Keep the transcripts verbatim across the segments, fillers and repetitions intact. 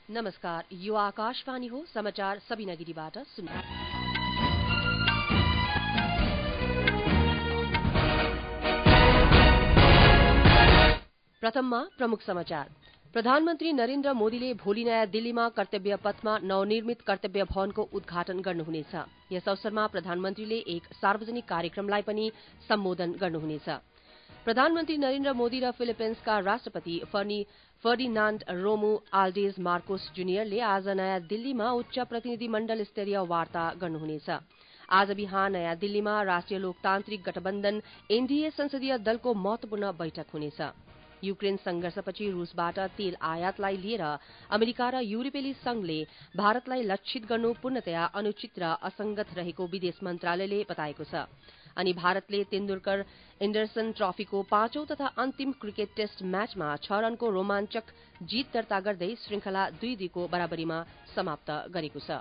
नमस्कार, यो आकाशवाणी हो। समाचार सबिना गिरीबाट सुन्नु। प्रथममा प्रमुख समाचार। प्रधानमन्त्री नरेन्द्र मोदीले भोलि नयाँ दिल्लीमा कर्तव्य पथमा नवनिर्मित कर्तव्य भवनको उद्घाटन गर्नुहुनेछ। यस अवसरमा प्रधानमन्त्रीले एक सार्वजनिक कार्यक्रमलाई पनि सम्बोधन गर्नुहुनेछ। प्रधानमन्त्री नरेन्द्र मोदी र फिलिपिन्सका राष्ट्रपति फर्नी फर्डिनाण्ड रोमु आल्डेज मार्कोस जुनियरले आज नयाँ दिल्लीमा उच्च प्रतिनिधिमण्डल स्तरीय वार्ता गर्नुहुनेछ। आज बिहान नयाँ दिल्लीमा राष्ट्रिय लोकतान्त्रिक गठबन्धन एनडीए संसदीय दलको महत्वपूर्ण बैठक हुनेछ। युक्रेन संघर्षपछि रूसबाट तेल आयातलाई लिएर अमेरिका र युरोपेली संघले भारतलाई लक्षित गर्नु पूर्णतया अनुचित र असंगत रहेको विदेश मन्त्रालयले बताएको छ। अनि भारतले तेन्दुलकर एन्डरसन ट्रफीको पाँचौं तथा अन्तिम क्रिकेट टेस्ट म्याचमा छ रनको रोमाञ्चक जीत दर्ता गर्दै श्रृंखला दुई दुईको बराबरीमा समाप्त गरेको छ।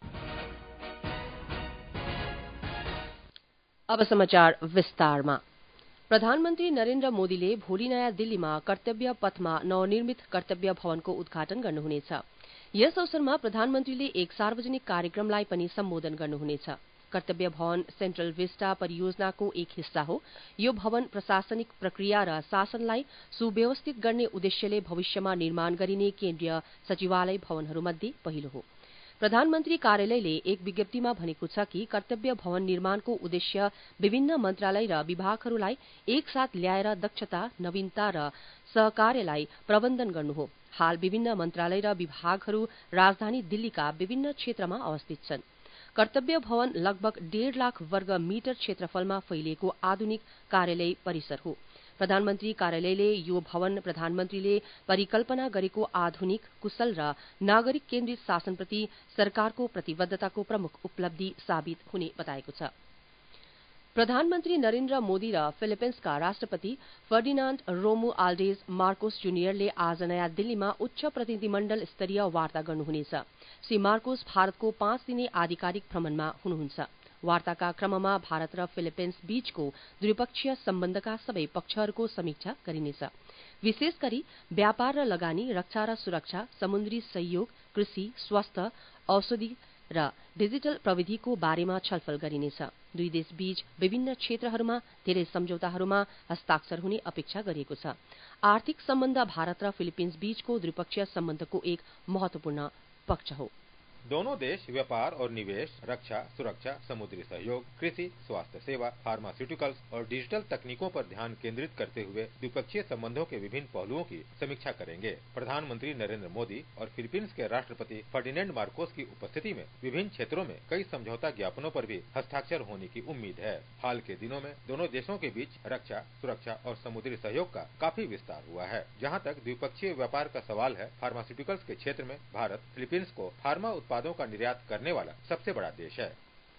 अब समाचार विस्तारमा। प्रधानमन्त्री नरेन्द्र मोदीले भोलि नयाँ दिल्लीमा कर्तव्य पथमा नवनिर्मित कर्तव्य भवनको उद्घाटन गर्नुहुनेछ। यस अवसरमा प्रधानमन्त्रीले एक सार्वजनिक कार्यक्रमलाई पनि सम्बोधन गर्नुहुनेछ। कर्तव्य भवन सेन्ट्रल विस्टा परियोजनाको एक हिस्सा हो। यो भवन प्रशासनिक प्रक्रिया र शासनलाई सुव्यवस्थित गर्ने उद्देश्यले भविष्यमा निर्माण गरिने केन्द्रीय सचिवालय भवनहरूमध्ये पहिलो हो। प्रधानमन्त्री कार्यालयले एक विज्ञप्तिमा भनेको छ कि कर्तव्य भवन निर्माणको उद्देश्य विभिन्न मन्त्रालय र विभागहरूलाई एकसाथ ल्याएर दक्षता, नवीनता र सहकार्यलाई प्रबन्धन गर्नु हो। हाल विभिन्न मन्त्रालय र विभागहरू राजधानी दिल्लीका विभिन्न क्षेत्रमा अवस्थित छन्। कर्तव्य भवन लगभग डेढ़ लाख वर्ग मिटर क्षेत्रफलमा फैलिएको आधुनिक कार्यालय परिसर हो। प्रधानमन्त्री कार्यालयले यो भवन प्रधानमन्त्रीले परिकल्पना गरेको आधुनिक, कुशल र नागरिक केन्द्रित शासनप्रति सरकारको प्रतिबद्धताको प्रमुख उपलब्धि साबित हुने बताएको छ। प्रधानमन्त्री नरेन्द्र मोदी र फिलिपिन्सका राष्ट्रपति फर्डिनाण्ड रोमु आल्डेज मार्कोस जुनियरले आज नयाँ दिल्लीमा उच्च प्रतिनिधिमण्डल स्तरीय वार्ता गर्नुहुनेछ। श्री मार्कोस भारतको पाँच दिने आधिकारिक भ्रमणमा हुनुहुन्छ। वार्ताका क्रममा भारत र फिलिपिन्स बीचको द्विपक्षीय सम्बन्धका सबै पक्षहरूको समीक्षा गरिनेछ। विशेष गरी व्यापार र लगानी, रक्षा र सुरक्षा, समुद्री सहयोग, कृषि, स्वास्थ्य, औषधि र डिजिटल प्रविधिको बारेमा छलफल गरिनेछ। दुई देशबीच विभिन्न क्षेत्रहरूमा धेरै सम्झौताहरूमा हस्ताक्षर हुने अपेक्षा गरिएको छ। आर्थिक सम्बन्ध भारत र फिलिपिन्स बीचको द्विपक्षीय सम्बन्धको एक महत्वपूर्ण पक्ष हो। दोनों देश व्यापार और निवेश, रक्षा, सुरक्षा, समुद्री सहयोग, कृषि, स्वास्थ्य सेवा, फार्मास्यूटिकल्स और डिजिटल तकनीकों पर ध्यान केंद्रित करते हुए द्विपक्षीय संबंधों के विभिन्न पहलुओं की समीक्षा करेंगे। प्रधानमंत्री नरेंद्र मोदी और फिलीपींस के राष्ट्रपति फर्डिनेंड मार्कोस की उपस्थिति में विभिन्न क्षेत्रों में कई समझौता ज्ञापनों पर भी हस्ताक्षर होने की उम्मीद है। हाल के दिनों में दोनों देशों के बीच रक्षा, सुरक्षा और समुद्री सहयोग का काफी विस्तार हुआ है। जहाँ तक द्विपक्षीय व्यापार का सवाल है, फार्मास्यूटिकल्स के क्षेत्र में भारत फिलीपींस को फार्मा उत्पादों का निर्यात करने वाला सबसे बड़ा देश है।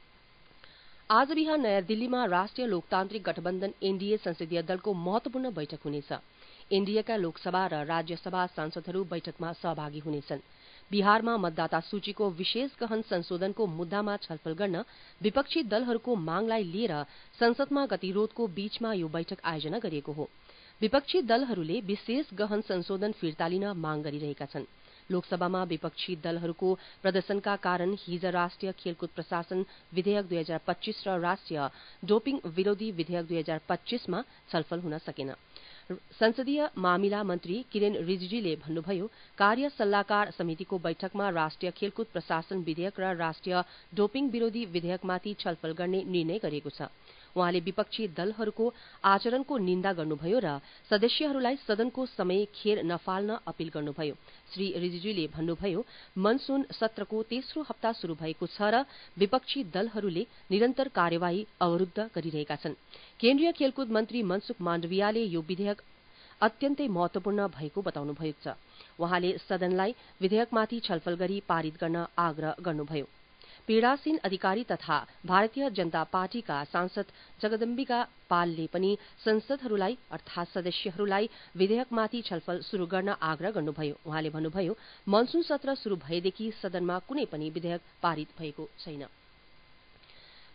आज बिहान नयाँ दिल्लीमा राष्ट्रिय लोकतान्त्रिक गठबन्धन एनडीए संसदीय दलको महत्वपूर्ण बैठक हुनेछ। एनडीएका लोकसभा र राज्यसभा सांसदहरू बैठकमा सहभागी हुनेछन्। बिहारमा मतदाता सूचीको विशेष गहन संशोधनको मुद्दामा छलफल गर्न विपक्षी दलहरूको मागलाई लिएर संसदमा गतिरोधको बीचमा यो बैठक आयोजना गरिएको हो। विपक्षी दलहरूले विशेष गहन संशोधन फिर्ता लिन माग गरिरहेका छन्। लोकसभामा विपक्षी दलहरूको प्रदर्शनका कारण हिज राष्ट्रिय खेलकुद प्रशासन विधेयक दुई हजार पच्चीस र राष्ट्रिय डोपिङ विरोधी विधेयक दुई हजार पच्चीसमा छलफल हुन सकेन। संसदीय मामिला मन्त्री किरेन रिजिजूले भन्नुभयो, कार्य सल्लाहकार समितिको बैठकमा राष्ट्रिय खेलकुद प्रशासन विधेयक र राष्ट्रिय डोपिङ विरोधी विधेयकमाथि छलफल गर्ने निर्णय गरिएको छ। उहाँले विपक्षी दलहरूको आचरणको निन्दा गर्नुभयो र सदस्यहरूलाई सदनको समय खेर नफाल्न अपील गर्नुभयो। श्री रिजिजूले भन्नुभयो, मनसून सत्रको तेस्रो हप्ता शुरू भएको छ र विपक्षी दलहरूले निरन्तर कार्यवाही अवरुद्ध गरिरहेका छन्। केन्द्रीय खेलकुद मन्त्री मनसुख माण्डवियाले यो विधेयक अत्यन्तै महत्वपूर्ण भएको बताउनु भएको छ। उहाँले सदनलाई विधेयकमाथि छलफल गरी पारित गर्न आग्रह गर्नुभयो। पीड़ासीन अधिकारी तथा भारतीय जनता पार्टीका सांसद जगदम्बिका पालले पनि संसदहरूलाई अर्थात सदस्यहरूलाई विधेयकमाथि छलफल शुरू गर्न आग्रह गर्नुभयो। उहाँले भन्नुभयो, मनसून सत्र शुरू भएदेखि सदनमा कुनै पनि विधेयक पारित भएको छैन।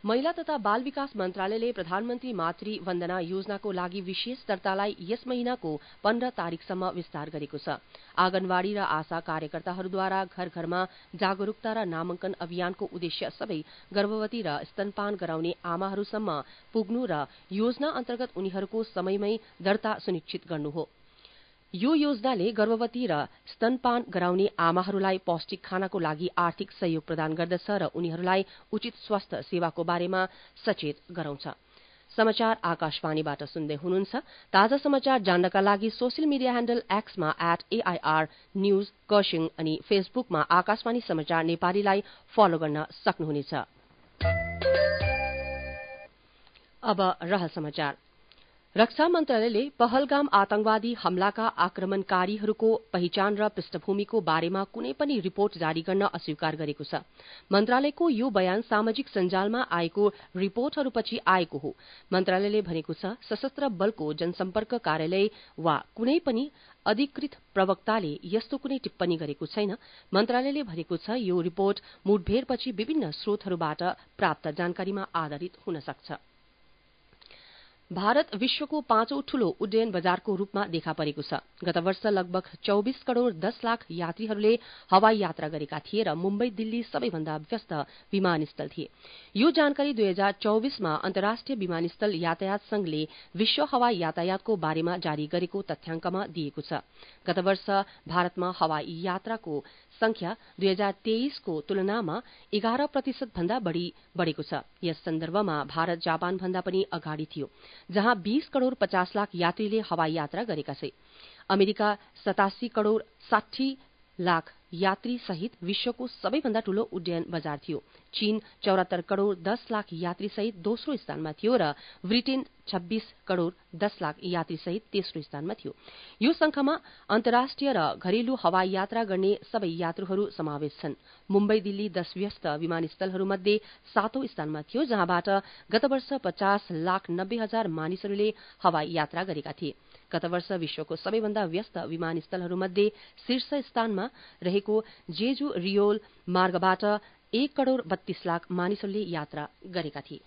महिला तथा बाल विकास मन्त्रालयले प्रधानमन्त्री मातृ वन्दना योजनाको लागि विशेष दर्तालाई यस महिनाको पन्ध्र तारिकसम्म विस्तार गरेको छ। आँगनवाड़ी र आशा कार्यकर्ताहरूद्वारा घर घरमा जागरूकता र नामाङ्कन अभियानको उद्देश्य सबै गर्भवती र स्तनपान गराउने आमाहरूसम्म पुग्नु र योजना अन्तर्गत उनीहरूको समयमै दर्ता सुनिश्चित गर्नु हो। यो योजनाले गर्भवती र स्तनपान गराउने आमाहरूलाई पौष्टिक खानाको लागि आर्थिक सहयोग प्रदान गर्दछ र उनीहरूलाई उचित स्वास्थ्य सेवाको बारेमा सचेत गराउँछ। समाचार आकाशवाणीबाट सुन्दै हुनुहुन्छ। ताजा समाचार जान्नका लागि सोशल मिडिया ह्यान्डल एक्समा एट एआईआर न्यूज कर्सिङ अनि फेसबुकमा आकाशवाणी समाचार नेपालीलाई फलो गर्न सक्नुहुनेछ। अब रहल समाचार। रक्षा मन्त्रालयले पहलगाम आतंकवादी हमलाका आक्रमणकारीहरूको पहिचान र पृष्ठभूमिको बारेमा कुनै पनि रिपोर्ट जारी गर्न अस्वीकार गरेको छ। मन्त्रालयको यो बयान सामाजिक सञ्जालमा आएको रिपोर्टहरूपछि आएको हो। मन्त्रालयले भनेको छ, सशस्त्र बलको जनसम्पर्क कार्यालय वा कुनै पनि अधिकृत प्रवक्ताले यस्तो कुनै टिप्पणी गरेको छैन। मन्त्रालयले भनेको छ, यो रिपोर्ट मुठभेड़पछि विभिन्न स्रोतहरूबाट प्राप्त जानकारीमा आधारित हुन सक्छ। भारत विश्वको पाँचौं ठूलो उड्डयन बजारको रूपमा देखा परेको छ। गत वर्ष लगभग चौबिस करोड़ दस लाख यात्रीहरूले हवाई यात्रा गरेका थिए र मुम्बई दिल्ली सबैभन्दा व्यस्त विमानस्थल थिए। यो जानकारी दुई हजार चौबिसमा अन्तर्राष्ट्रिय विमानस्थल यातायात संघले विश्व हवाई यातायातको बारेमा जारी गरेको तथ्याङ्कमा दिएको छ। गत वर्ष भारतमा हवाई यात्राको संख्या दुई हजार तेइसको तुलनामा एघार प्रतिशत भन्दा बढ़ी बढ़ेको छ। यस सन्दर्भमा भारत जापान भन्दा पनि अगाडि थियो, जहाँ बीस करोड़ पचास लाख यात्रीले हवाई यात्रा गरेका छन्। अमेरिका सतासी करोड़ साठी लाख यात्री सहित विश्वको सबैभन्दा ठूलो उड्डयन बजार थियो। चीन चौरात्तर करोड़ दस लाख यात्री सहित दोस्रो स्थानमा थियो र ब्रिटेन छब्बीस करोड़ दस लाख यात्री सहित तेस्रो स्थानमा थियो। यो संख्यामा अन्तर्राष्ट्रिय र घरेलु हवाई यात्रा गर्ने सबै यात्रुहरू समावेश छन्। मुम्बई दिल्ली दश व्यस्त विमानस्थलहरूमध्ये सातौं स्थानमा थियो, जहाँबाट गत वर्ष पचास लाख नब्बे हजार मानिसहरूले हवाई यात्रा गरेका थिए। गत वर्ष विश्वको सबैभन्दा व्यस्त विमानस्थलहरूमध्ये शीर्ष स्थानमा रहेको जेजु रियोल मार्गबाट एक करोड़ बत्तीस लाख मानिसहरूले यात्रा गरेका थिए।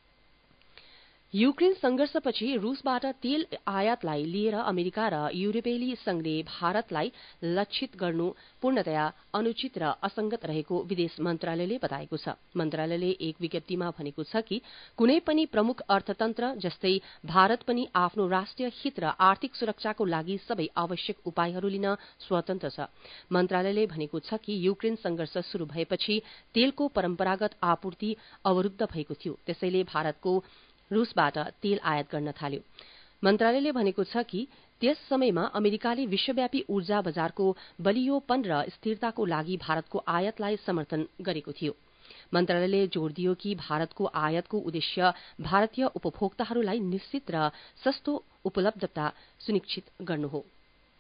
युक्रेन संघर्षपछि रूसबाट तेल आयातलाई लिएर अमेरिका र युरोपेली संघले भारतलाई लक्षित गर्नु पूर्णतया अनुचित र असंगत रहेको विदेश मन्त्रालयले बताएको छ। मन्त्रालयले एक विज्ञप्तिमा भनेको छ कि कुनै पनि प्रमुख अर्थतन्त्र जस्तै भारत पनि आफ्नो राष्ट्रिय हित र आर्थिक सुरक्षाको लागि सबै आवश्यक उपायहरू लिन स्वतन्त्र छ। मन्त्रालयले भनेको छ कि युक्रेन संघर्ष शुरू भएपछि तेलको परम्परागत आपूर्ति अवरूद्ध भएको थियो, त्यसैले भारतको रूसबाट तेल आयात गर्न थाल्यो। मन्त्रालयले भनेको छ कि त्यस समयमा अमेरिकाले विश्वव्यापी ऊर्जा बजारको बलियोपन र स्थिरताको लागि भारतको आयातलाई समर्थन गरेको थियो। मन्त्रालयले जोड़ दियो कि भारतको आयातको उद्देश्य भारतीय उपभोक्ताहरूलाई निश्चित र सस्तो उपलब्धता सुनिश्चित गर्नु हो।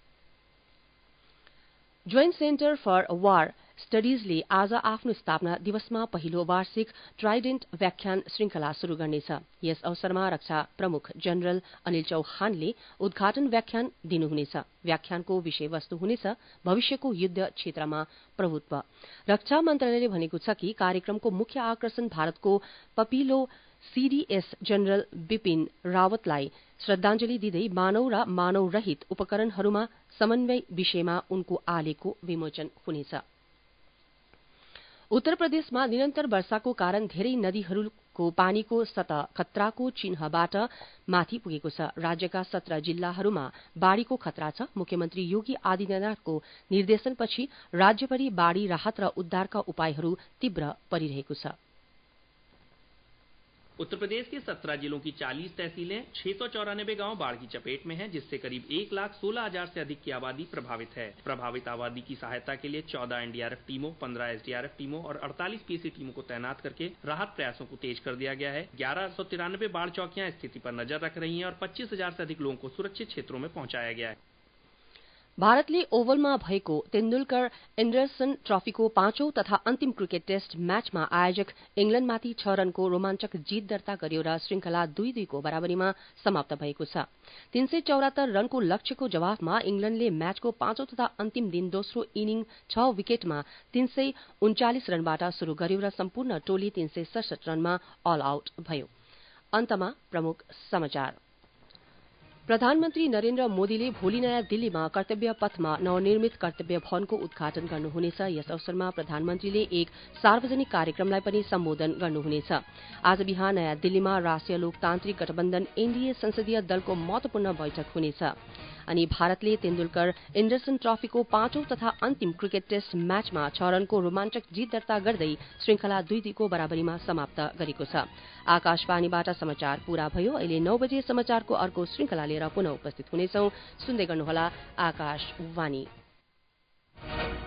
जोइन्ट सेन्टर फर वार स्टडीजले आज आफ्नो स्थापना दिवसमा पहिलो वार्षिक ट्राइडेन्ट व्याख्यान श्रृंखला शुरू गर्नेछ। यस अवसरमा रक्षा प्रमुख जनरल अनिल चौहानले उद्घाटन व्याख्यान दिनुहुनेछ। व्याख्यानको विषयवस्तु हुनेछ भविष्यको युद्ध क्षेत्रमा प्रभुत्व। रक्षा मन्त्रालयले भनेको छ कि कार्यक्रमको मुख्य आकर्षण भारतको पपिलो सीडीएस जनरल बिपिन रावतलाई श्रद्धांजलि दिँदै मानव र मानव रहित उपकरणहरूमा समन्वय विषयमा उनको आलेखको विमोचन हुनेछ। उत्तर प्रदेशमा निरन्तर वर्षाको कारण धेरै नदीहरूको पानीको सतह खतराको चिन्हबाट माथि पुगेको छ। राज्यका सत्र जिल्लाहरूमा बाढ़ीको खतरा छ। मुख्यमन्त्री योगी आदित्यनाथको निर्देशनपछि राज्यभरि बाढ़ी राहत र उद्धारका उपायहरू तीव्र परिरहेको छ। उत्तर प्रदेश के सत्रह जिलों की चालीस तहसीलें, छह सौ चौरानबे गांव बाढ़ की चपेट में हैं, जिससे करीब एक लाख सोलह हजार से अधिक की आबादी प्रभावित है। प्रभावित आबादी की सहायता के लिए चौदह एनडीआरएफ टीमों, पंद्रह एसडीआरएफ टीमों और अड़तालीस पीसी टीमों को तैनात करके राहत प्रयासों को तेज कर दिया गया है। ग्यारह सौ तिरानबे बाढ़ चौकियां स्थिति पर नजर रख रही हैं और पच्चीस हजार से अधिक लोगों को सुरक्षित क्षेत्रों में पहुंचाया गया है। भारतले ओभलमा भएको तेन्दुलकर एन्डरसन ट्रफीको पाँचौं तथा अन्तिम क्रिकेट टेस्ट म्याचमा आयोजक इंग्ल्याण्डमाथि छ रनको रोमाञ्चक जीत दर्ता गर्यो र श्रृंखला दुई दुईको बराबरीमा समाप्त भएको छ। तीन सय चौरात्तर रनको लक्ष्यको जवाफमा इंग्ल्याण्डले म्याचको पाँचौं तथा अन्तिम दिन दोस्रो इनिङ छ विकेटमा तीन सय उन्चालिस रनबाट शुरू गर्यो र सम्पूर्ण टोली तीन सय सडसठ रनमा अल आउट भयो। अन्तमा प्रमुख समाचार। प्रधानमन्त्री नरेन्द्र मोदीले भोलि नयाँ दिल्लीमा कर्तव्य पथमा नवनिर्मित कर्तव्य भवनको उद्घाटन गर्नुहुनेछ। यस अवसरमा प्रधानमन्त्रीले एक सार्वजनिक कार्यक्रमलाई पनि सम्बोधन गर्नुहुनेछ। आज बिहान नयाँ दिल्लीमा राष्ट्रिय लोकतान्त्रिक गठबन्धन एनडीए संसदीय दलको महत्वपूर्ण बैठक हुनेछ। अनि भारतले तेन्दुलकर एन्डरसन ट्रफीको पाँचौं तथा अन्तिम क्रिकेट टेस्ट म्याचमा छ रनको रोमाञ्चक जीत दर्ता गर्दै श्रृंखला दुई दुईको बराबरीमा समाप्त गरेको छ। आकाशवाणीबाट समाचार पूरा भयो। अहिले नौ बजे समाचारको अर्को श्रृंखला लिएर पुनः उपस्थित हुनेछौं। सुन्दै गर्नुहोला आकाशवाणी।